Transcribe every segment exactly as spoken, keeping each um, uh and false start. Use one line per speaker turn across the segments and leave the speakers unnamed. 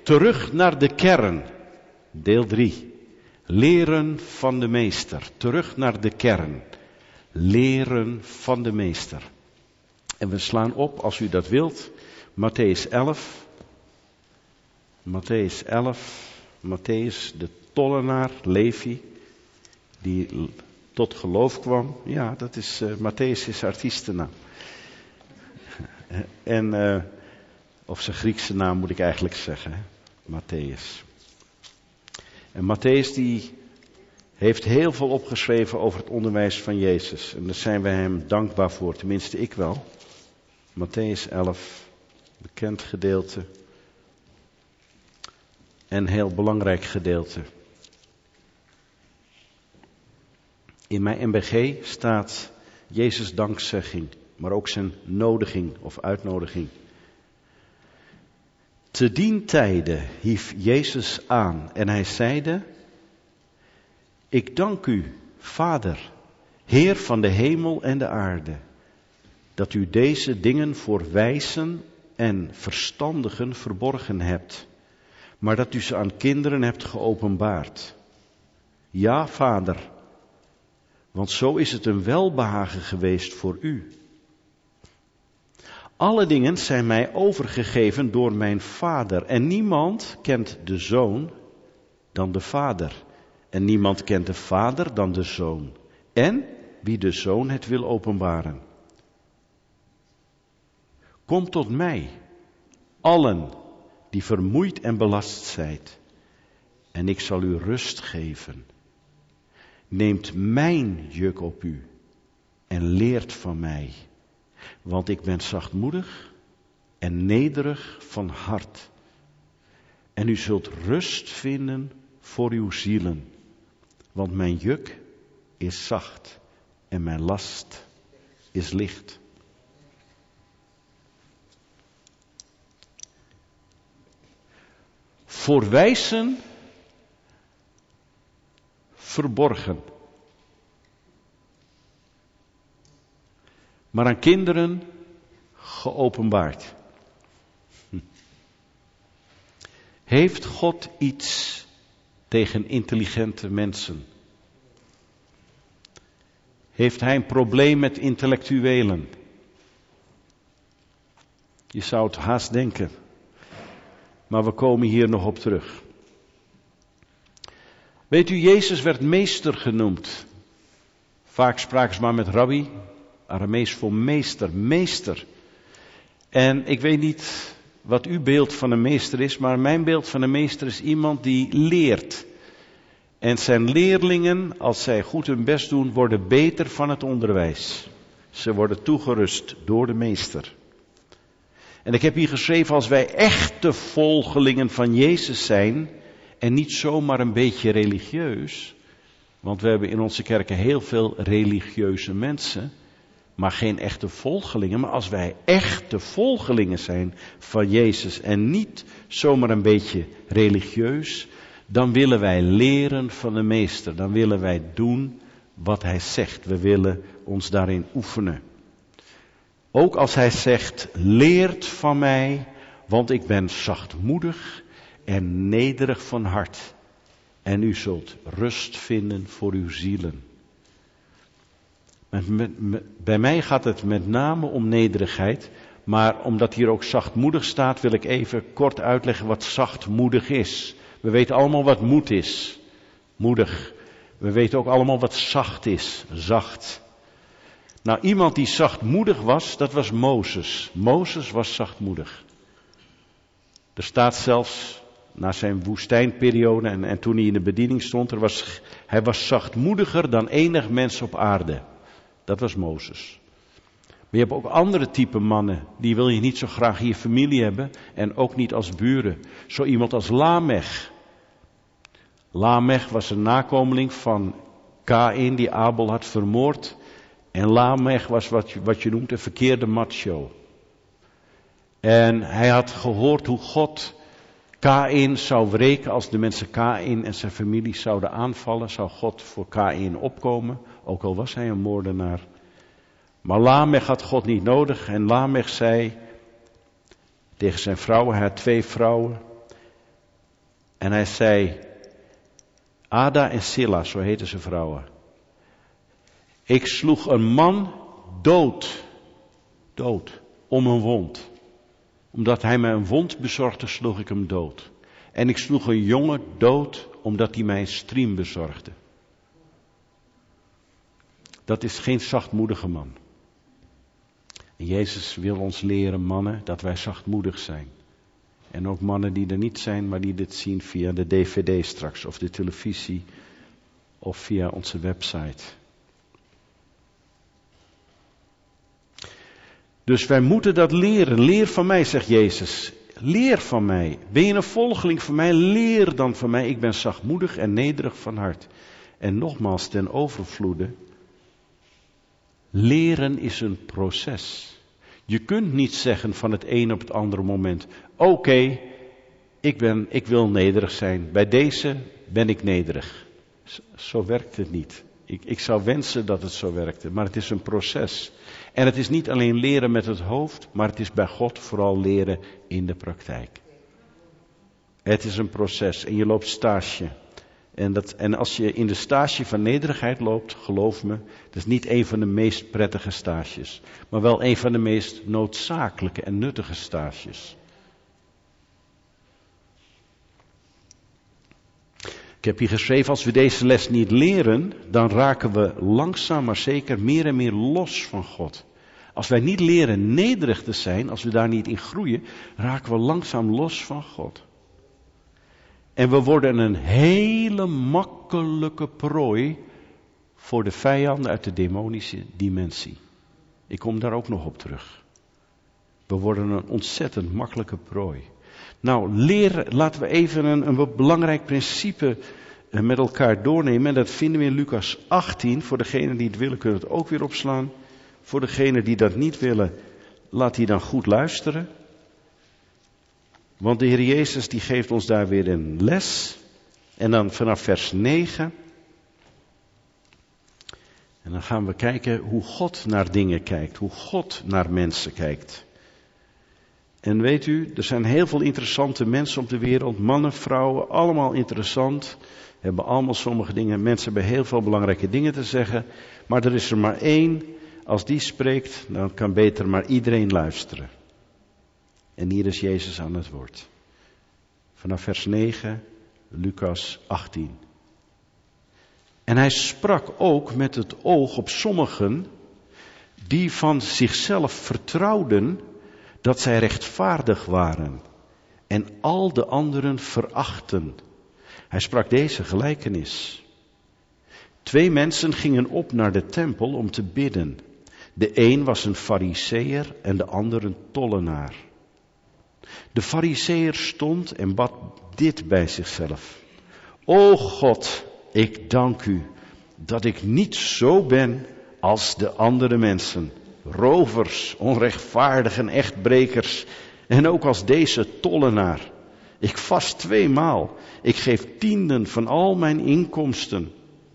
terug naar de kern, deel drie. Leren van de meester, terug naar de kern. Leren van de meester. En we slaan op, als u dat wilt, Mattheüs elf. Mattheüs elf, Matthäus de tollenaar, Levi, die tot geloof kwam. Ja, dat is, uh, Matthäus is artiestennaam. En, uh, of zijn Griekse naam moet ik eigenlijk zeggen, hè? Matthäus. En Matthäus die heeft heel veel opgeschreven over het onderwijs van Jezus. En daar zijn wij hem dankbaar voor, tenminste ik wel. Matthäus elf, bekend gedeelte. En heel belangrijk gedeelte. In mijn M B G staat Jezus' dankzegging, maar ook zijn nodiging of uitnodiging. Te dien tijde hief Jezus aan en hij zeide: Ik dank u, Vader, Heer van de hemel en de aarde, dat u deze dingen voor wijzen en verstandigen verborgen hebt, maar dat u ze aan kinderen hebt geopenbaard. Ja, Vader, want zo is het een welbehagen geweest voor u. Alle dingen zijn mij overgegeven door mijn Vader en niemand kent de Zoon dan de Vader. En niemand kent de Vader dan de Zoon. En wie de Zoon het wil openbaren. Kom tot mij, allen die vermoeid en belast zijt, en ik zal u rust geven. Neemt mijn juk op u en leert van mij, want ik ben zachtmoedig en nederig van hart. En u zult rust vinden voor uw zielen, want mijn juk is zacht en mijn last is licht. Voor wijzen verborgen, maar aan kinderen geopenbaard. Hm. Heeft God iets tegen intelligente mensen? Heeft hij een probleem met intellectuelen? Je zou het haast denken. Maar we komen hier nog op terug. Weet u, Jezus werd meester genoemd. Vaak spraken ze maar met rabbi. Aramees voor meester, meester. En ik weet niet wat uw beeld van een meester is, maar mijn beeld van een meester is iemand die leert. En zijn leerlingen, als zij goed hun best doen, worden beter van het onderwijs. Ze worden toegerust door de meester. En ik heb hier geschreven, als wij echte volgelingen van Jezus zijn, en niet zomaar een beetje religieus, want we hebben in onze kerken heel veel religieuze mensen, maar geen echte volgelingen. Maar als wij echte volgelingen zijn van Jezus en niet zomaar een beetje religieus, dan willen wij leren van de meester. Dan willen wij doen wat hij zegt. We willen ons daarin oefenen. Ook als hij zegt, leert van mij, want ik ben zachtmoedig en nederig van hart. En u zult rust vinden voor uw zielen. Met, met, met, bij mij gaat het met name om nederigheid. Maar omdat hier ook zachtmoedig staat, wil ik even kort uitleggen wat zachtmoedig is. We weten allemaal wat moed is. Moedig. We weten ook allemaal wat zacht is. Zacht. Nou, iemand die zachtmoedig was, dat was Mozes. Mozes was zachtmoedig. Er staat zelfs, na zijn woestijnperiode en, en toen hij in de bediening stond, er was, hij was zachtmoediger dan enig mens op aarde. Dat was Mozes. Maar je hebt ook andere type mannen, die wil je niet zo graag in je familie hebben en ook niet als buren. Zo iemand als Lamech. Lamech was een nakomeling van Kaïn die Abel had vermoord. En Lamech was wat je, wat je noemt een verkeerde macho. En hij had gehoord hoe God Kaïn zou wreken als de mensen Kaïn en zijn familie zouden aanvallen. Zou God voor Kaïn opkomen, ook al was hij een moordenaar. Maar Lamech had God niet nodig en Lamech zei tegen zijn vrouwen, hij had twee vrouwen. En hij zei, Ada en Silla, zo heten ze vrouwen. Ik sloeg een man dood, dood, om een wond. Omdat hij mij een wond bezorgde, sloeg ik hem dood. En ik sloeg een jongen dood, omdat hij mij een striem bezorgde. Dat is geen zachtmoedige man. En Jezus wil ons leren, mannen, dat wij zachtmoedig zijn. En ook mannen die er niet zijn, maar die dit zien via de D V D straks, of de televisie, of via onze website. Dus wij moeten dat leren. Leer van mij, zegt Jezus. Leer van mij. Ben je een volgeling van mij? Leer dan van mij. Ik ben zachtmoedig en nederig van hart. En nogmaals, ten overvloede. Leren is een proces. Je kunt niet zeggen van het een op het andere moment. Oké, okay, ik ben, ik wil nederig zijn. Bij deze ben ik nederig. Zo, zo werkt het niet. Ik, ik zou wensen dat het zo werkte, maar het is een proces. En het is niet alleen leren met het hoofd, maar het is bij God vooral leren in de praktijk. Het is een proces en je loopt stage. En, dat, en als je in de stage van nederigheid loopt, geloof me, dat is niet een van de meest prettige stages. Maar wel een van de meest noodzakelijke en nuttige stages. Ik heb hier geschreven, als we deze les niet leren, dan raken we langzaam maar zeker meer en meer los van God. Als wij niet leren nederig te zijn, als we daar niet in groeien, raken we langzaam los van God. En we worden een hele makkelijke prooi voor de vijanden uit de demonische dimensie. Ik kom daar ook nog op terug. We worden een ontzettend makkelijke prooi. Nou, leren, laten we even een, een belangrijk principe met elkaar doornemen. En dat vinden we in Lucas achttien. Voor degenen die het willen, kunnen het ook weer opslaan. Voor degenen die dat niet willen, laat die dan goed luisteren. Want de Heer Jezus die geeft ons daar weer een les. En dan vanaf vers negen. En dan gaan we kijken hoe God naar dingen kijkt. Hoe God naar mensen kijkt. En weet u, er zijn heel veel interessante mensen op de wereld. Mannen, vrouwen, allemaal interessant. Hebben allemaal sommige dingen. Mensen hebben heel veel belangrijke dingen te zeggen. Maar er is er maar één. Als die spreekt, dan kan beter maar iedereen luisteren. En hier is Jezus aan het woord. Vanaf vers negen, Lucas achttien. En hij sprak ook met het oog op sommigen die van zichzelf vertrouwden dat zij rechtvaardig waren en al de anderen verachten. Hij sprak deze gelijkenis. Twee mensen gingen op naar de tempel om te bidden. De een was een Farizeeër en de ander een tollenaar. De Farizeeër stond en bad dit bij zichzelf. O God, ik dank u dat ik niet zo ben als de andere mensen. Rovers, onrechtvaardigen, echtbrekers en ook als deze tollenaar. Ik vast tweemaal. Ik geef tienden van al mijn inkomsten.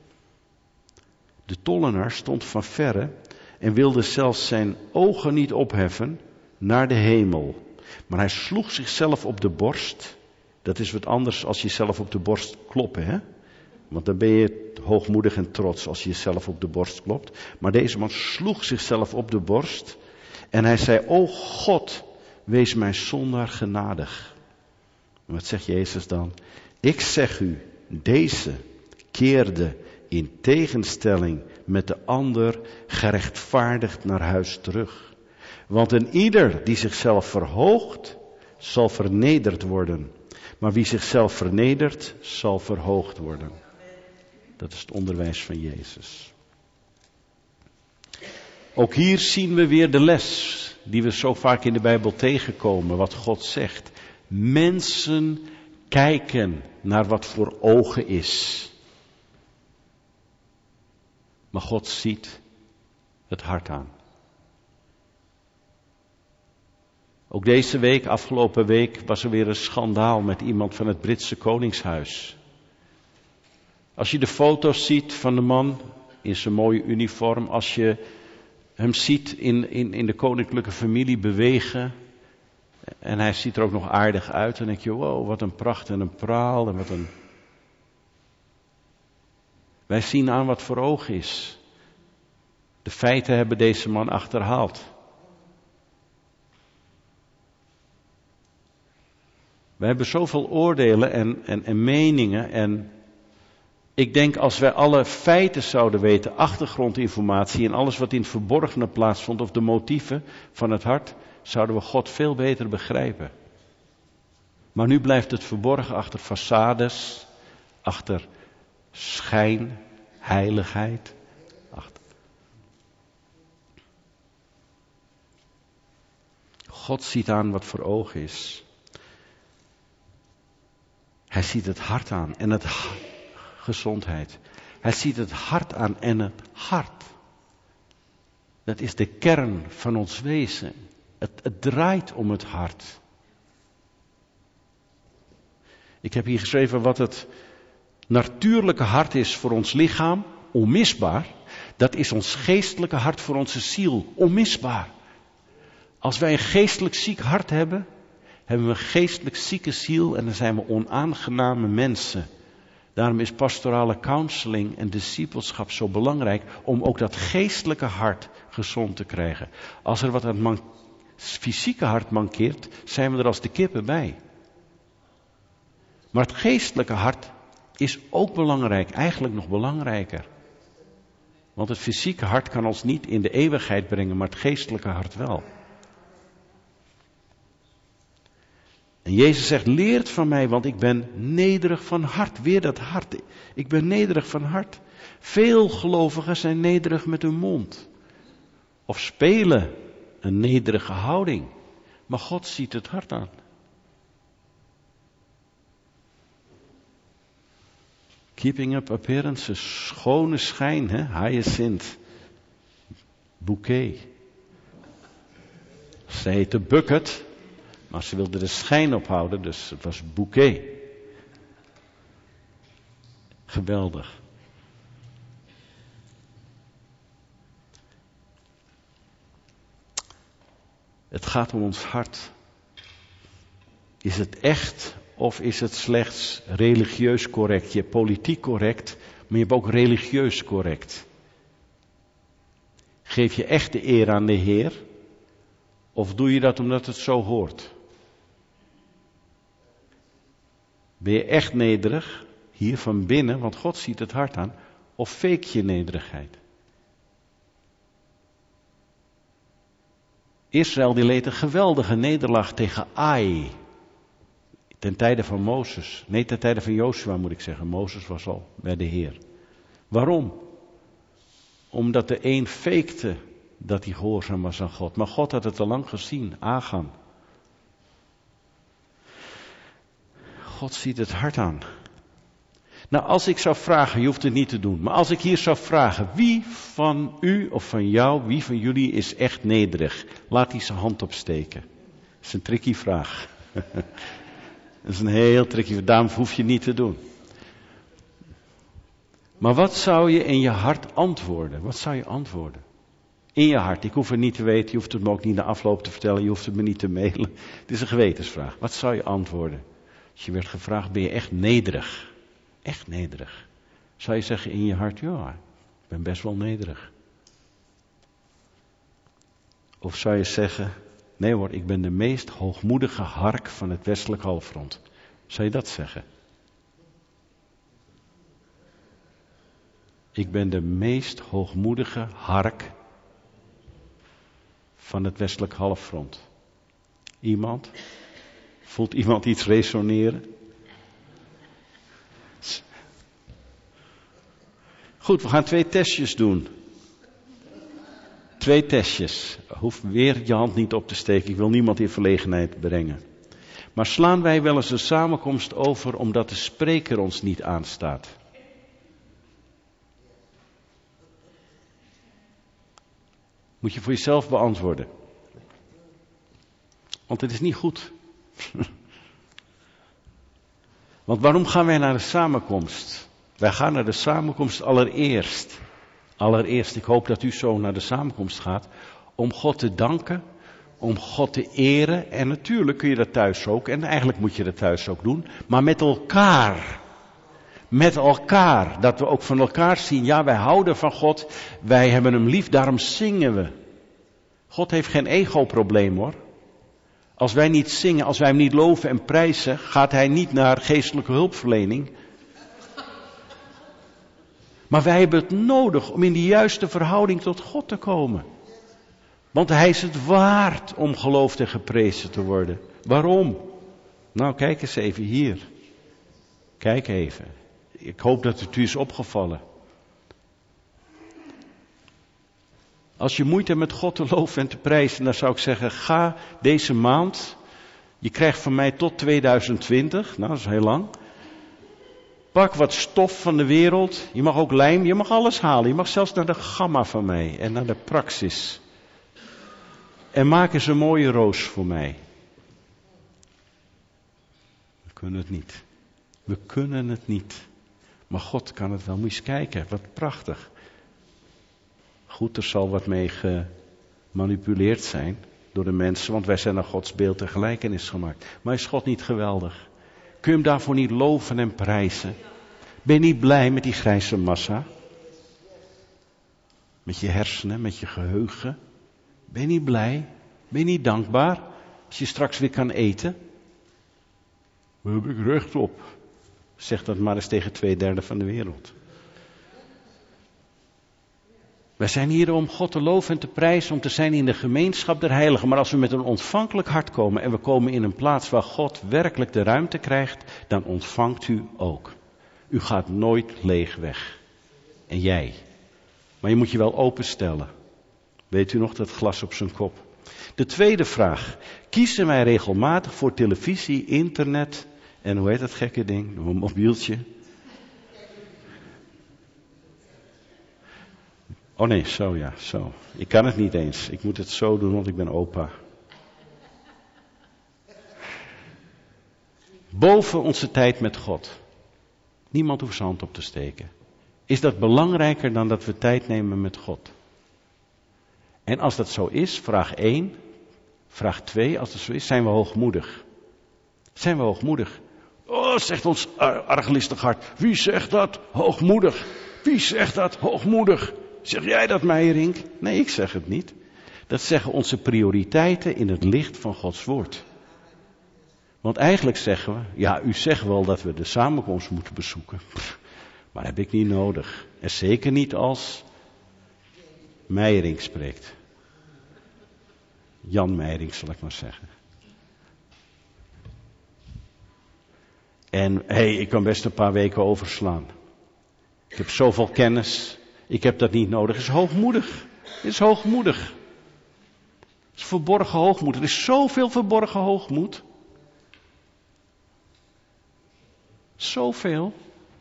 De tollenaar stond van verre en wilde zelfs zijn ogen niet opheffen naar de hemel. Maar hij sloeg zichzelf op de borst. Dat is wat anders als jezelf op de borst kloppen, hè? Want dan ben je hoogmoedig en trots als je jezelf op de borst klopt. Maar deze man sloeg zichzelf op de borst. En hij zei, o God, wees mij zondaar genadig. En wat zegt Jezus dan? Ik zeg u, deze keerde in tegenstelling met de ander gerechtvaardigd naar huis terug. Want een ieder die zichzelf verhoogt, zal vernederd worden. Maar wie zichzelf vernedert, zal verhoogd worden. Dat is het onderwijs van Jezus. Ook hier zien we weer de les die we zo vaak in de Bijbel tegenkomen, wat God zegt. Mensen kijken naar wat voor ogen is. Maar God ziet het hart aan. Ook deze week, afgelopen week, was er weer een schandaal met iemand van het Britse Koningshuis. Als je de foto's ziet van de man in zijn mooie uniform, als je hem ziet in, in, in de koninklijke familie bewegen, En hij ziet er ook nog aardig uit. En dan denk je, wow, wat een pracht en een praal en wat een... Wij zien aan wat voor oog is. De feiten hebben deze man achterhaald. We hebben zoveel oordelen en, en, en meningen. En ik denk als wij alle feiten zouden weten, achtergrondinformatie en alles wat in het verborgene plaatsvond, of de motieven van het hart, zouden we God veel beter begrijpen. Maar nu blijft het verborgen achter façades, achter schijn, heiligheid. Achter. God ziet aan wat voor oog is. Hij ziet het hart aan en het ha- gezondheid. Hij ziet het hart aan en het hart. Dat is de kern van ons wezen. Het, het draait om het hart. Ik heb hier geschreven wat het natuurlijke hart is voor ons lichaam, onmisbaar. Dat is ons geestelijke hart voor onze ziel, onmisbaar. Als wij een geestelijk ziek hart hebben, hebben we een geestelijk zieke ziel en dan zijn we onaangename mensen. Daarom is pastorale counseling en discipelschap zo belangrijk om ook dat geestelijke hart gezond te krijgen. Als er wat aan het man- fysieke hart mankeert, zijn we er als de kippen bij. Maar het geestelijke hart is ook belangrijk, eigenlijk nog belangrijker. Want het fysieke hart kan ons niet in de eeuwigheid brengen, maar het geestelijke hart wel. En Jezus zegt, leert van mij, want ik ben nederig van hart. Weer dat hart. Ik ben nederig van hart. Veel gelovigen zijn nederig met hun mond. Of spelen een nederige houding. Maar God ziet het hart aan. Keeping up appearances. Schone schijn, hè? Hyacinth. Bouquet. Ze heette Bucket. Maar ze wilden de schijn ophouden, dus het was bouquet. Geweldig. Het gaat om ons hart. Is het echt of is het slechts religieus correct? Je hebt politiek correct, maar je hebt ook religieus correct. Geef je echt de eer aan de Heer? Of doe je dat omdat het zo hoort? Ben je echt nederig, hier van binnen, want God ziet het hart aan, of fake je nederigheid? Israël die leed een geweldige nederlaag tegen Ai. Ten tijde van Mozes. Nee, ten tijde van Jozua moet ik zeggen. Mozes was al bij de Heer. Waarom? Omdat de een fakte dat hij gehoorzaam was aan God. Maar God had het al lang gezien. Achan. God ziet het hart aan. Nou, als ik zou vragen, je hoeft het niet te doen, maar als ik hier zou vragen, wie van u of van jou, wie van jullie is echt nederig? Laat die zijn hand opsteken. Dat is een tricky vraag. Dat is een heel tricky vraag, daarom hoef je het niet te doen. Maar wat zou je in je hart antwoorden? Wat zou je antwoorden? In je hart, ik hoef het niet te weten, je hoeft het me ook niet na afloop te vertellen, je hoeft het me niet te mailen. Het is een gewetensvraag. Wat zou je antwoorden? Als je werd gevraagd, ben je echt nederig? Echt nederig. Zou je zeggen in je hart, ja, ik ben best wel nederig. Of zou je zeggen, nee hoor, ik ben de meest hoogmoedige hark van het westelijk halfrond. Zou je dat zeggen? Ik ben de meest hoogmoedige hark van het westelijk halfrond. Iemand? Voelt iemand iets resoneren? Goed, we gaan twee testjes doen. Twee testjes. Hoef weer je hand niet op te steken. Ik wil niemand in verlegenheid brengen. Maar slaan wij wel eens een samenkomst over omdat de spreker ons niet aanstaat? Moet je voor jezelf beantwoorden. Want het is niet goed. Want waarom gaan wij naar de samenkomst? Wij gaan naar de samenkomst allereerst. Allereerst, ik hoop dat u zo naar de samenkomst gaat. Om God te danken om God te eren. En natuurlijk kun je dat thuis ook. En eigenlijk moet je dat thuis ook doen. Maar met elkaar. Met elkaar. Dat we ook van elkaar zien. Ja, wij houden van God. Wij hebben hem lief. Daarom zingen we. God heeft geen ego-probleem hoor. Als wij niet zingen, als wij hem niet loven en prijzen, gaat hij niet naar geestelijke hulpverlening. Maar wij hebben het nodig om in de juiste verhouding tot God te komen. Want hij is het waard om geloofd en geprezen te worden. Waarom? Nou, kijk eens even hier. Kijk even. Ik hoop dat het u is opgevallen. Als je moeite hebt met God te loven en te prijzen, dan zou ik zeggen, ga deze maand, je krijgt van mij tot tweeduizend twintig, nou dat is heel lang. Pak wat stof van de wereld, je mag ook lijm, je mag alles halen. Je mag zelfs naar de gamma van mij en naar de praxis. En maak eens een mooie roos voor mij. We kunnen het niet. We kunnen het niet. Maar God kan het wel. Moet je eens kijken, wat prachtig. Goed, er zal wat mee gemanipuleerd zijn door de mensen, want wij zijn naar Gods beeld en gelijkenis gemaakt. Maar is God niet geweldig? Kun je hem daarvoor niet loven en prijzen? Ben je niet blij met die grijze massa? Met je hersenen, met je geheugen? Ben je niet blij? Ben je niet dankbaar? Als je straks weer kan eten? Daar heb ik recht op. Zeg dat maar eens tegen twee derde van de wereld. Wij zijn hier om God te loven en te prijzen, om te zijn in de gemeenschap der heiligen. Maar als we met een ontvankelijk hart komen en we komen in een plaats waar God werkelijk de ruimte krijgt, dan ontvangt u ook. U gaat nooit leeg weg. En jij. Maar je moet je wel openstellen. Weet u nog dat glas op zijn kop? De tweede vraag. Kiezen wij regelmatig voor televisie, internet en hoe heet dat gekke ding? Een mobieltje. Oh nee, zo ja, zo. Ik kan het niet eens. Ik moet het zo doen, want ik ben opa. Boven onze tijd met God. Niemand hoeft zijn hand op te steken. Is dat belangrijker dan dat we tijd nemen met God? En als dat zo is, vraag één. Vraag twee, als dat zo is, zijn we hoogmoedig. Zijn we hoogmoedig? Oh, zegt ons arglistig hart. Wie zegt dat? Hoogmoedig. Wie zegt dat? Hoogmoedig. Zeg jij dat, Meijerink? Nee, ik zeg het niet. Dat zeggen onze prioriteiten in het licht van Gods woord. Want eigenlijk zeggen we, ja, u zegt wel dat we de samenkomst moeten bezoeken. Pff, maar dat heb ik niet nodig. En zeker niet als Meijerink spreekt. Jan Meijerink, zal ik maar zeggen. En hé, hey, ik kan best een paar weken overslaan. Ik heb zoveel kennis. Ik heb dat niet nodig. Het is hoogmoedig. Het is hoogmoedig. Het is verborgen hoogmoed. Er is zoveel verborgen hoogmoed. Zoveel.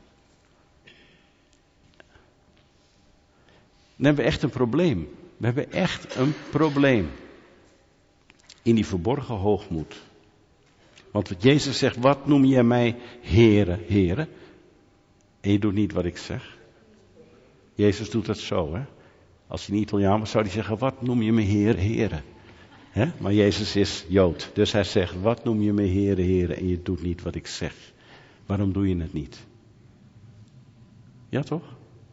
Dan hebben we echt een probleem. We hebben echt een probleem. In die verborgen hoogmoed. Want wat Jezus zegt, wat noem je mij heren, heren? En je doet niet wat ik zeg. Jezus doet dat zo, hè. Als hij niet Italiaan was, zou hij zeggen, wat noem je me heer, heren? Hè? Maar Jezus is Jood. Dus hij zegt, wat noem je me heren, heren? En je doet niet wat ik zeg. Waarom doe je het niet? Ja, toch?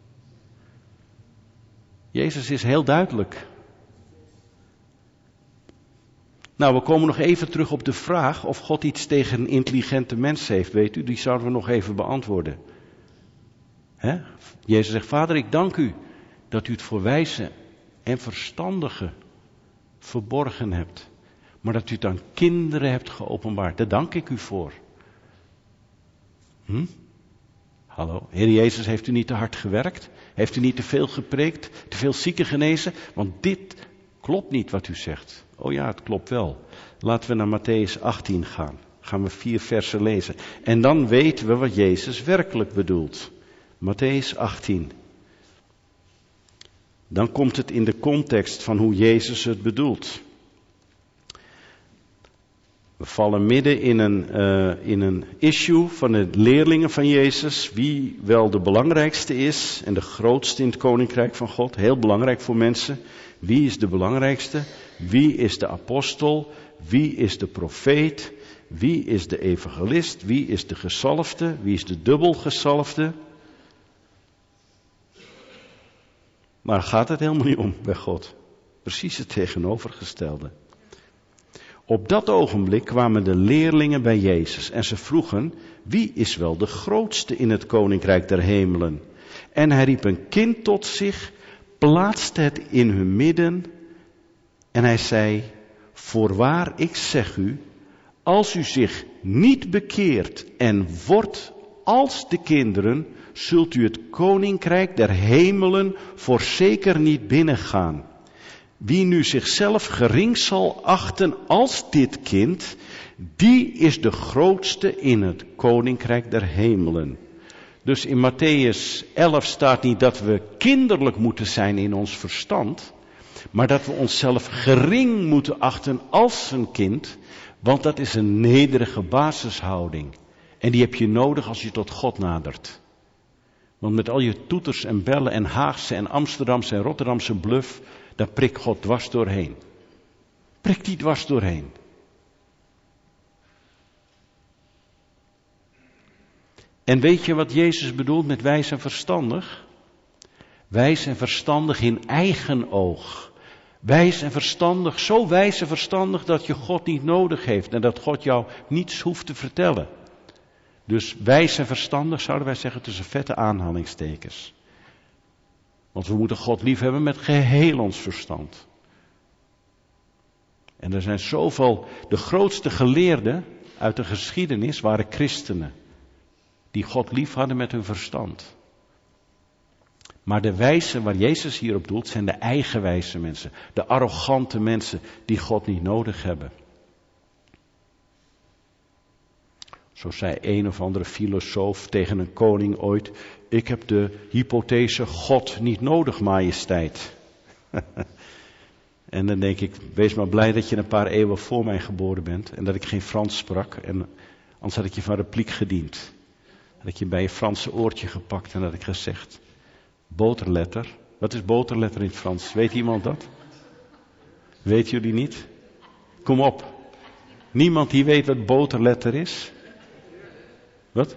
Jezus is heel duidelijk. Nou, we komen nog even terug op de vraag of God iets tegen een intelligente mens heeft, weet u. Die zouden we nog even beantwoorden. Hè? Jezus zegt, Vader, ik dank u dat u het voor wijze en verstandigen verborgen hebt. Maar dat u het aan kinderen hebt geopenbaard. Daar dank ik u voor. Hm? Hallo, Heer Jezus, heeft u niet te hard gewerkt? Heeft u niet te veel gepreekt? Te veel zieken genezen? Want dit klopt niet wat u zegt. Oh ja, het klopt wel. Laten we naar Mattheüs achttien gaan. Gaan we vier versen lezen. En dan weten we wat Jezus werkelijk bedoelt. Mattheüs achttien. Dan komt het in de context van hoe Jezus het bedoelt. We vallen midden in een, uh, in een issue van de leerlingen van Jezus. Wie wel de belangrijkste is en de grootste in het koninkrijk van God. Heel belangrijk voor mensen. Wie is de belangrijkste? Wie is de apostel? Wie is de profeet? Wie is de evangelist? Wie is de gezalfde? Wie is de dubbel gezalfde? Maar daar gaat het helemaal niet om bij God. Precies het tegenovergestelde. Op dat ogenblik kwamen de leerlingen bij Jezus en ze vroegen, wie is wel de grootste in het koninkrijk der hemelen? En hij riep een kind tot zich, plaatste het in hun midden en hij zei, voorwaar ik zeg u, als u zich niet bekeert en wordt als de kinderen, zult u het koninkrijk der hemelen voorzeker niet binnengaan. Wie nu zichzelf gering zal achten als dit kind, die is de grootste in het koninkrijk der hemelen. Dus in Matthäus elf staat niet dat we kinderlijk moeten zijn in ons verstand, maar dat we onszelf gering moeten achten als een kind, want dat is een nederige basishouding. En die heb je nodig als je tot God nadert. Want met al je toeters en bellen en Haagse en Amsterdamse en Rotterdamse bluff, daar prikt God dwars doorheen. Prikt die dwars doorheen. En weet je wat Jezus bedoelt met wijs en verstandig? Wijs en verstandig in eigen oog. Wijs en verstandig, zo wijs en verstandig dat je God niet nodig heeft en dat God jou niets hoeft te vertellen. Dus wijs en verstandig zouden wij zeggen tussen vette aanhalingstekens. Want we moeten God liefhebben met geheel ons verstand. En er zijn zoveel, de grootste geleerden uit de geschiedenis waren christenen. Die God lief hadden met hun verstand. Maar de wijze waar Jezus hier op doelt zijn de eigenwijze mensen. De arrogante mensen die God niet nodig hebben. Zo zei een of andere filosoof tegen een koning ooit, ik heb de hypothese God niet nodig, majesteit. En dan denk ik, wees maar blij dat je een paar eeuwen voor mij geboren bent en dat ik geen Frans sprak. En anders had ik je van repliek gediend. Had ik je bij je Franse oortje gepakt en had ik gezegd, boterletter. Wat is boterletter in het Frans? Weet iemand dat? Weet jullie niet? Kom op. Niemand die weet wat boterletter is? Wat?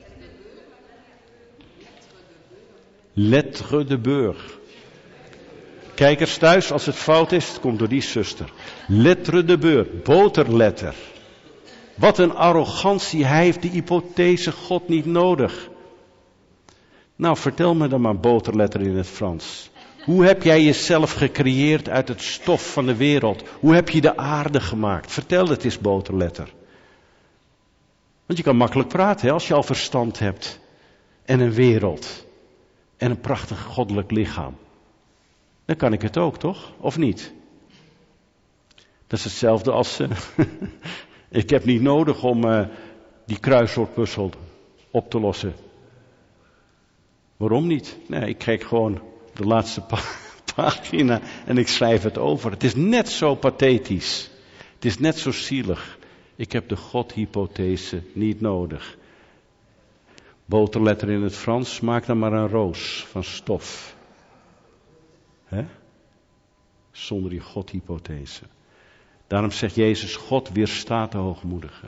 Lettre de beurre. Kijkers thuis, als het fout is, het komt door die zuster. Lettre de beurre, boterletter. Wat een arrogantie, hij heeft die hypothese God niet nodig. Nou, vertel me dan maar boterletter in het Frans. Hoe heb jij jezelf gecreëerd uit het stof van de wereld? Hoe heb je de aarde gemaakt? Vertel het eens, boterletter. Want je kan makkelijk praten, hè, als je al verstand hebt. En een wereld. En een prachtig goddelijk lichaam. Dan kan ik het ook, toch? Of niet? Dat is hetzelfde als... Uh, ik heb niet nodig om uh, die kruiswoordpuzzel op te lossen. Waarom niet? Nee, ik kijk gewoon de laatste pa- pagina en ik schrijf het over. Het is net zo pathetisch. Het is net zo zielig. Ik heb de Godhypothese niet nodig. Boterletter in het Frans, maak dan maar een roos van stof. Hè? Zonder die Godhypothese. Daarom zegt Jezus, God weerstaat de hoogmoedigen.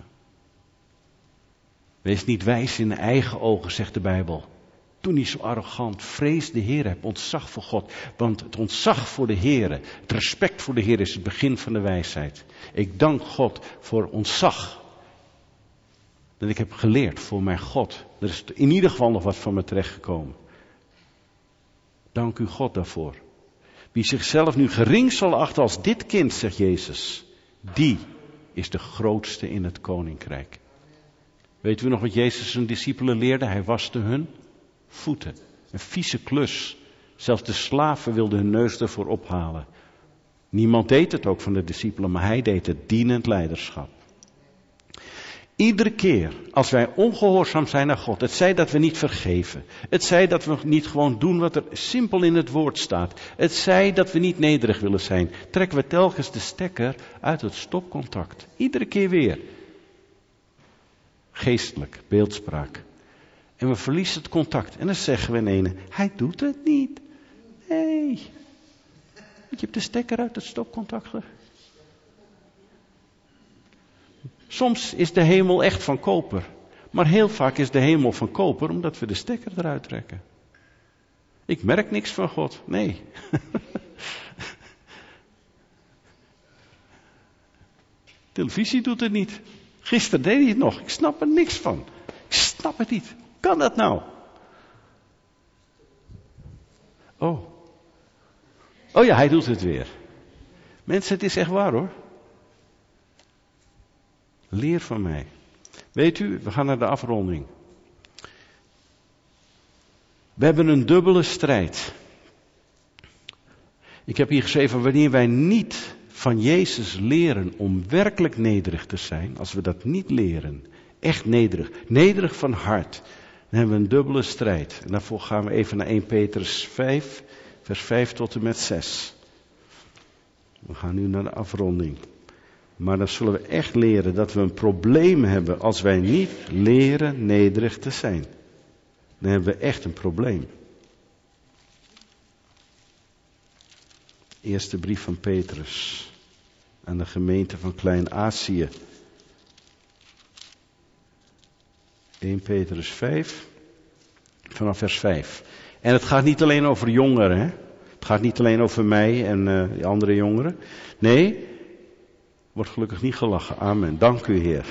Wees niet wijs in de eigen ogen, zegt de Bijbel. Doe niet zo arrogant, vrees de Heer, heb ontzag voor God. Want het ontzag voor de Heer, het respect voor de Heer is het begin van de wijsheid. Ik dank God voor ontzag. Dat ik heb geleerd voor mijn God. Er is in ieder geval nog wat van me terechtgekomen. Dank u God daarvoor. Wie zichzelf nu gering zal achten als dit kind, zegt Jezus, die is de grootste in het koninkrijk. Weet u nog wat Jezus zijn discipelen leerde? Hij waste hun voeten. Een vieze klus. Zelfs de slaven wilden hun neus ervoor ophalen. Niemand deed het ook van de discipelen, maar hij deed het dienend leiderschap. Iedere keer als wij ongehoorzaam zijn aan God, het zij dat we niet vergeven, het zij dat we niet gewoon doen wat er simpel in het woord staat, het zij dat we niet nederig willen zijn, trekken we telkens de stekker uit het stopcontact. Iedere keer weer. Geestelijk, beeldspraak. En we verliezen het contact. En dan zeggen we in ene, hij doet het niet. Nee. Je hebt de stekker uit het stopcontact. Soms is de hemel echt van koper. Maar heel vaak is de hemel van koper omdat we de stekker eruit trekken. Ik merk niks van God. Nee. Televisie doet het niet. Gisteren deed hij het nog. Ik snap er niks van. Ik snap het niet. Kan dat nou? Oh. Oh ja, hij doet het weer. Mensen, het is echt waar hoor. Leer van mij. Weet u, we gaan naar de afronding. We hebben een dubbele strijd. Ik heb hier geschreven, wanneer wij niet van Jezus leren om werkelijk nederig te zijn, als we dat niet leren, echt nederig, nederig van hart, dan hebben we een dubbele strijd. En daarvoor gaan we even naar Eerste Petrus vijf, vers vijf tot en met zes. We gaan nu naar de afronding. Maar dan zullen we echt leren dat we een probleem hebben als wij niet leren nederig te zijn. Dan hebben we echt een probleem. Eerste brief van Petrus aan de gemeente van Klein-Azië. Eerste Petrus vijf, vanaf vers vijf. En het gaat niet alleen over jongeren, hè? Het gaat niet alleen over mij en uh, die andere jongeren. Nee, wordt gelukkig niet gelachen. Amen. Dank u, Heer.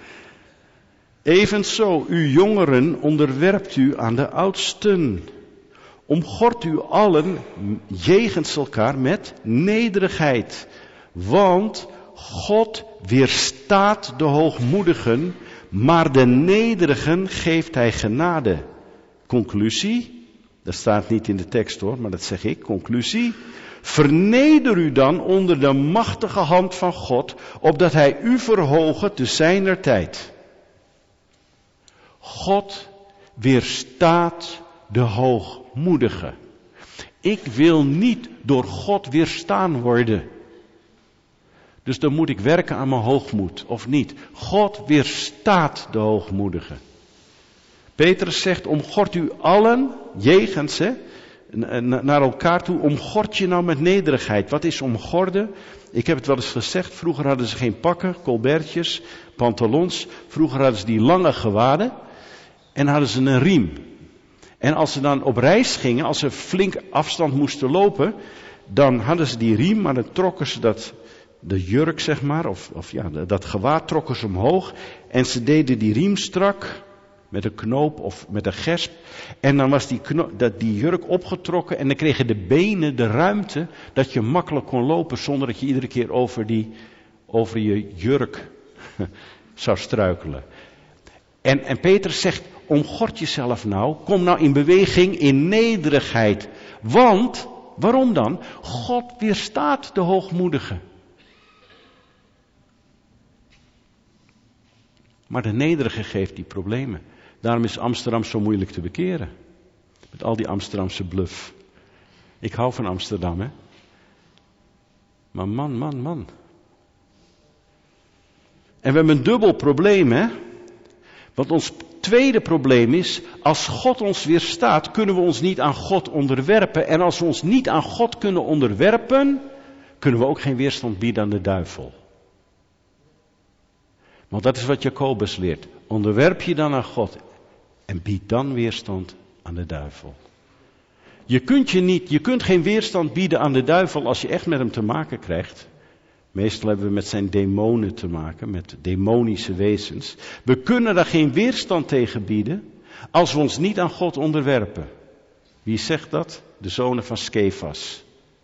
Evenzo, u jongeren, onderwerpt u aan de oudsten. Omgord u allen jegens elkaar met nederigheid. Want God weerstaat de hoogmoedigen, maar de nederigen geeft hij genade. Conclusie, dat staat niet in de tekst hoor, maar dat zeg ik. Conclusie, verneder u dan onder de machtige hand van God, opdat hij u verhoge te zijner tijd. God weerstaat de hoogmoedigen. Ik wil niet door God weerstaan worden. Dus dan moet ik werken aan mijn hoogmoed, of niet? God weerstaat de hoogmoedigen. Petrus zegt, omgord u allen, jegens, hè, naar elkaar toe, omgord je nou met nederigheid. Wat is omgorden? Ik heb het wel eens gezegd, vroeger hadden ze geen pakken, colbertjes, pantalons. Vroeger hadden ze die lange gewaden en hadden ze een riem. En als ze dan op reis gingen, als ze flink afstand moesten lopen, dan hadden ze die riem, maar dan trokken ze dat, de jurk zeg maar, of, of ja, dat gewaad trokken ze omhoog. En ze deden die riem strak, met een knoop of met een gesp. En dan was die, kno- dat, die jurk opgetrokken en dan kregen de benen de ruimte dat je makkelijk kon lopen zonder dat je iedere keer over, die, over je jurk zou struikelen. En, en Petrus zegt, omgord jezelf nou, kom nou in beweging in nederigheid. Want, waarom dan? God weerstaat de hoogmoedigen. Maar de nederige geeft die problemen. Daarom is Amsterdam zo moeilijk te bekeren. Met al die Amsterdamse bluff. Ik hou van Amsterdam, hè. Maar man, man, man. En we hebben een dubbel probleem, hè. Want ons tweede probleem is, als God ons weerstaat, kunnen we ons niet aan God onderwerpen. En als we ons niet aan God kunnen onderwerpen, kunnen we ook geen weerstand bieden aan de duivel. Want dat is wat Jacobus leert. Onderwerp je dan aan God en bied dan weerstand aan de duivel. Je kunt, je, niet, je kunt geen weerstand bieden aan de duivel als je echt met hem te maken krijgt. Meestal hebben we met zijn demonen te maken, met demonische wezens. We kunnen daar geen weerstand tegen bieden als we ons niet aan God onderwerpen. Wie zegt dat? De zonen van Skefas.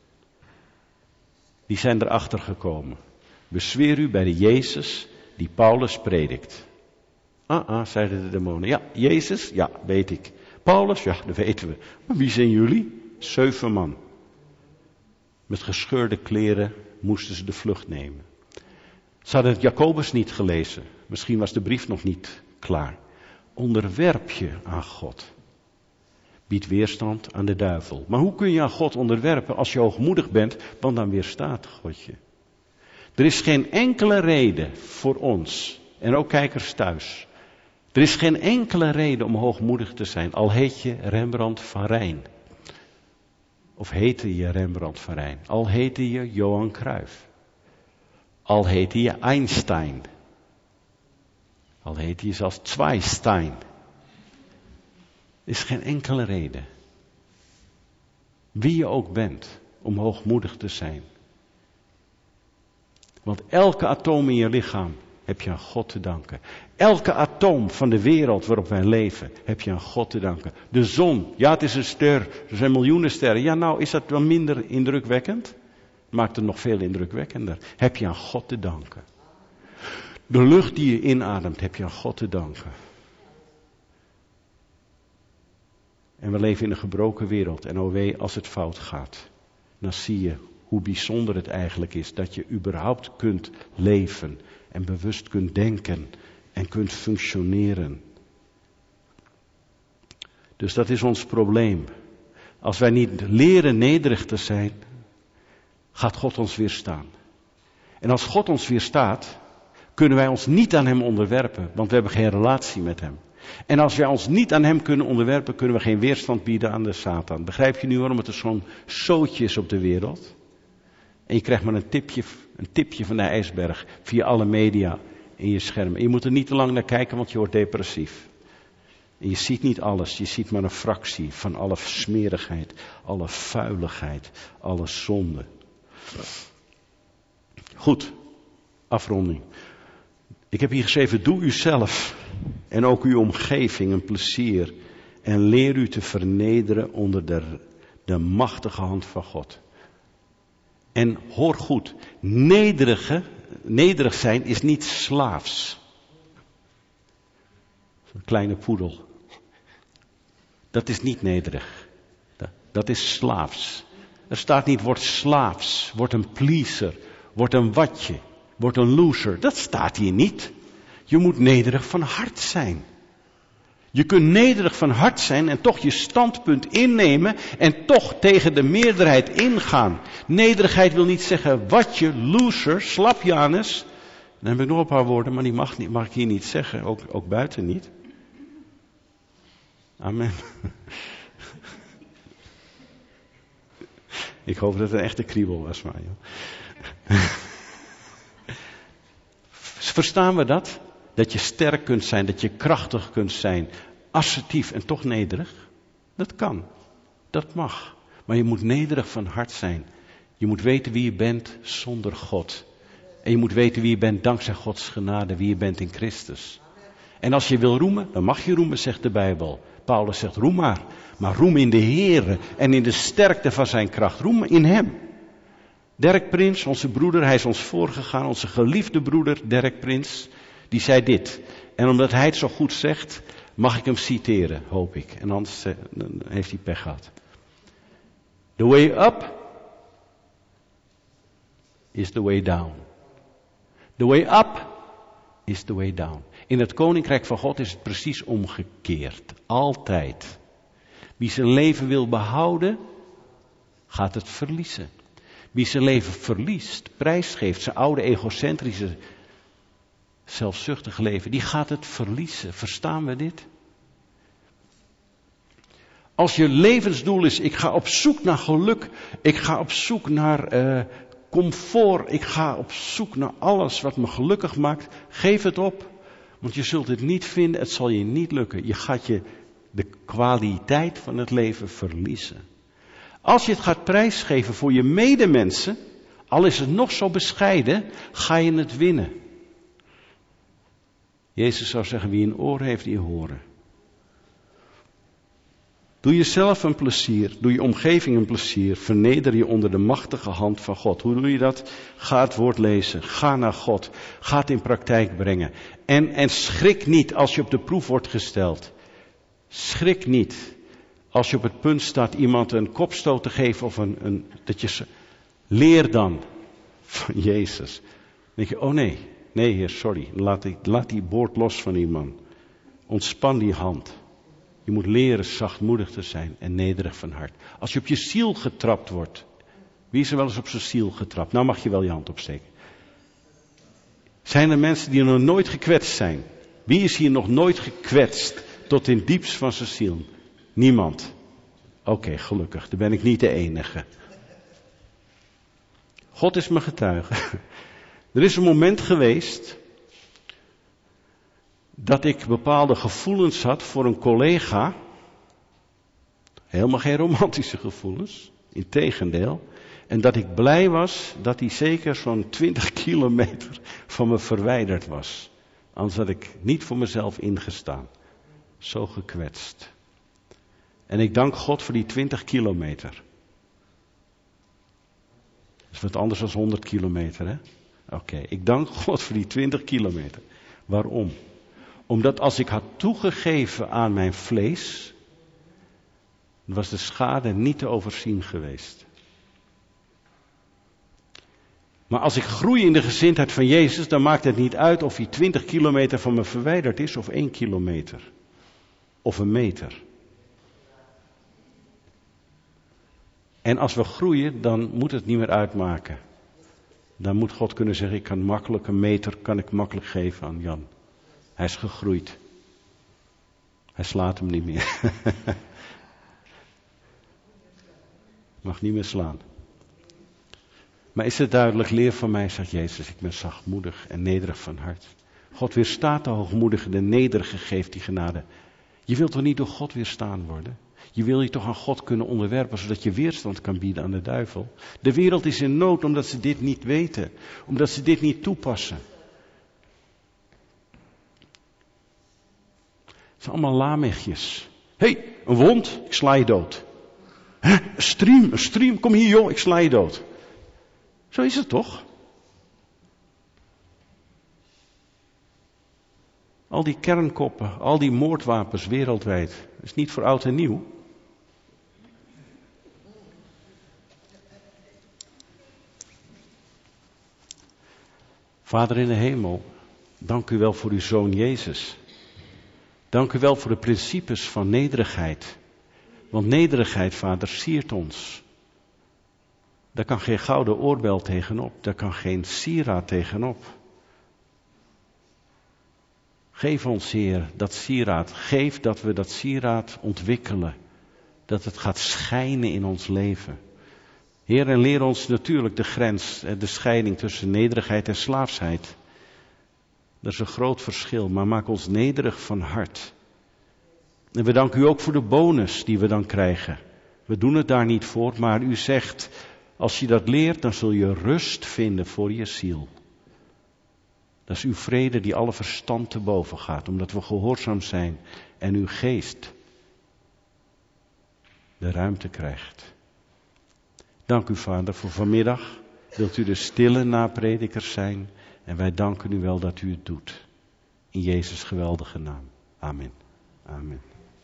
Die zijn erachter gekomen. Bezweer u bij de Jezus die Paulus predikt. Ah, ah, zeiden de demonen. Ja, Jezus, ja, weet ik. Paulus, ja, dat weten we. Maar wie zijn jullie? Zeven man. Met gescheurde kleren moesten ze de vlucht nemen. Ze hadden het Jacobus niet gelezen. Misschien was de brief nog niet klaar. Onderwerp je aan God. Bied weerstand aan de duivel. Maar hoe kun je aan God onderwerpen als je hoogmoedig bent, want dan weerstaat God je. Er is geen enkele reden voor ons, en ook kijkers thuis. Er is geen enkele reden om hoogmoedig te zijn, al heet je Rembrandt van Rijn. Of heette je Rembrandt van Rijn. Al heette je Johan Cruijff. Al heette je Einstein. Al heette je zelfs Zweistein. Er is geen enkele reden. Wie je ook bent, om hoogmoedig te zijn. Want elke atoom in je lichaam heb je aan God te danken. Elke atoom van de wereld waarop wij leven, heb je aan God te danken. De zon, ja het is een ster, er zijn miljoenen sterren. Ja nou, is dat wel minder indrukwekkend? Maakt het nog veel indrukwekkender. Heb je aan God te danken. De lucht die je inademt, heb je aan God te danken. En we leven in een gebroken wereld. En oh wee, als het fout gaat, dan zie je hoe bijzonder het eigenlijk is dat je überhaupt kunt leven en bewust kunt denken en kunt functioneren. Dus dat is ons probleem. Als wij niet leren nederig te zijn, gaat God ons weerstaan. En als God ons weerstaat, kunnen wij ons niet aan hem onderwerpen, want we hebben geen relatie met hem. En als wij ons niet aan hem kunnen onderwerpen, kunnen we geen weerstand bieden aan de Satan. Begrijp je nu waarom het er zo'n zootje is op de wereld? En je krijgt maar een tipje, een tipje van de ijsberg via alle media in je scherm. En je moet er niet te lang naar kijken, want je wordt depressief. En je ziet niet alles, je ziet maar een fractie van alle smerigheid, alle vuiligheid, alle zonde. Goed, afronding. Ik heb hier geschreven, doe u zelf en ook uw omgeving een plezier en leer u te vernederen onder de, de machtige hand van God. En hoor goed, nederige, nederig zijn is niet slaafs. Een kleine poedel. Dat is niet nederig. Dat, dat is slaafs. Er staat niet, word slaafs, word een pleaser, word een watje, word een loser. Dat staat hier niet. Je moet nederig van hart zijn. Je kunt nederig van hart zijn en toch je standpunt innemen en toch tegen de meerderheid ingaan. Nederigheid wil niet zeggen watje, loser, slapjanus. Dan heb ik nog een paar woorden, maar die mag, niet, mag ik hier niet zeggen, ook, ook buiten niet. Amen. Ik hoop dat het een echte kriebel was, maar joh. Verstaan we dat? Dat je sterk kunt zijn, dat je krachtig kunt zijn, assertief en toch nederig? Dat kan, dat mag. Maar je moet nederig van hart zijn. Je moet weten wie je bent zonder God. En je moet weten wie je bent dankzij Gods genade, wie je bent in Christus. En als je wil roemen, dan mag je roemen, zegt de Bijbel. Paulus zegt, roem maar. Maar roem in de Heere en in de sterkte van zijn kracht. Roem in hem. Dirk Prins, onze broeder, hij is ons voorgegaan, onze geliefde broeder Dirk Prins, die zei dit. En omdat hij het zo goed zegt, mag ik hem citeren, hoop ik. En anders eh, dan heeft hij pech gehad. The way up is the way down. The way up is the way down. In het koninkrijk van God is het precies omgekeerd. Altijd. Wie zijn leven wil behouden, gaat het verliezen. Wie zijn leven verliest, prijsgeeft, zijn oude egocentrische, zelfzuchtige leven, die gaat het verliezen. Verstaan we dit? Als je levensdoel is, ik ga op zoek naar geluk, ik ga op zoek naar uh, comfort, ik ga op zoek naar alles wat me gelukkig maakt, geef het op. Want je zult het niet vinden, het zal je niet lukken. Je gaat je de kwaliteit van het leven verliezen. Als je het gaat prijsgeven voor je medemensen, al is het nog zo bescheiden, ga je het winnen. Jezus zou zeggen, wie een oor heeft, die horen. Doe jezelf een plezier, doe je omgeving een plezier, verneder je onder de machtige hand van God. Hoe doe je dat? Ga het woord lezen, ga naar God, ga het in praktijk brengen. En, en schrik niet als je op de proef wordt gesteld. Schrik niet als je op het punt staat iemand een kopstoot te geven of een, een dat je leer dan van Jezus. Dan denk je, oh nee, Nee, Heer, sorry. Laat die, laat die boord los van die man. Ontspan die hand. Je moet leren zachtmoedig te zijn en nederig van hart. Als je op je ziel getrapt wordt. Wie is er wel eens op zijn ziel getrapt? Nou mag je wel je hand opsteken. Zijn er mensen die nog nooit gekwetst zijn? Wie is hier nog nooit gekwetst tot in het diepst van zijn ziel? Niemand. Oké, okay, gelukkig. Dan ben ik niet de enige. God is mijn getuige. Er is een moment geweest dat ik bepaalde gevoelens had voor een collega. Helemaal geen romantische gevoelens. Integendeel. En dat ik blij was dat hij zeker zo'n twintig kilometer van me verwijderd was. Anders had ik niet voor mezelf ingestaan. Zo gekwetst. En ik dank God voor die twintig kilometer. Dat is wat anders dan honderd kilometer, hè? Oké, okay. Ik dank God voor die twintig kilometer. Waarom? Omdat als ik had toegegeven aan mijn vlees, was de schade niet te overzien geweest. Maar als ik groei in de gezindheid van Jezus, dan maakt het niet uit of hij twintig kilometer van me verwijderd is of één kilometer. Of een meter. En als we groeien, dan moet het niet meer uitmaken. Dan moet God kunnen zeggen, ik kan makkelijk een meter, kan ik makkelijk geven aan Jan. Hij is gegroeid. Hij slaat hem niet meer. Mag niet meer slaan. Maar is het duidelijk, leer van mij, zegt Jezus, ik ben zachtmoedig en nederig van hart. God weerstaat de hoogmoedige, de nederige geeft die genade. Je wilt toch niet door God weerstaan worden? Je wil je toch aan God kunnen onderwerpen, zodat je weerstand kan bieden aan de duivel. De wereld is in nood omdat ze dit niet weten. Omdat ze dit niet toepassen. Het zijn allemaal lamechjes. Hé, hey, een wond, ik sla je dood. Hè, een stream, een stream, kom hier joh, ik sla je dood. Zo is het toch? Al die kernkoppen, al die moordwapens wereldwijd, is niet voor oud en nieuw. Vader in de hemel, dank u wel voor uw Zoon Jezus. Dank u wel voor de principes van nederigheid. Want nederigheid, Vader, siert ons. Daar kan geen gouden oorbel tegenop. Daar kan geen sieraad tegenop. Geef ons, Heer, dat sieraad. Geef dat we dat sieraad ontwikkelen. Dat het gaat schijnen in ons leven. Heer, en leer ons natuurlijk de grens, de scheiding tussen nederigheid en slaafsheid. Dat is een groot verschil, maar maak ons nederig van hart. En we danken u ook voor de bonus die we dan krijgen. We doen het daar niet voor, maar u zegt, als je dat leert, dan zul je rust vinden voor je ziel. Dat is uw vrede die alle verstand te boven gaat, omdat we gehoorzaam zijn en uw geest de ruimte krijgt. Dank u, Vader, voor vanmiddag. Wilt u de stille napredikers zijn? En wij danken u wel dat u het doet. In Jezus' geweldige naam. Amen. Amen.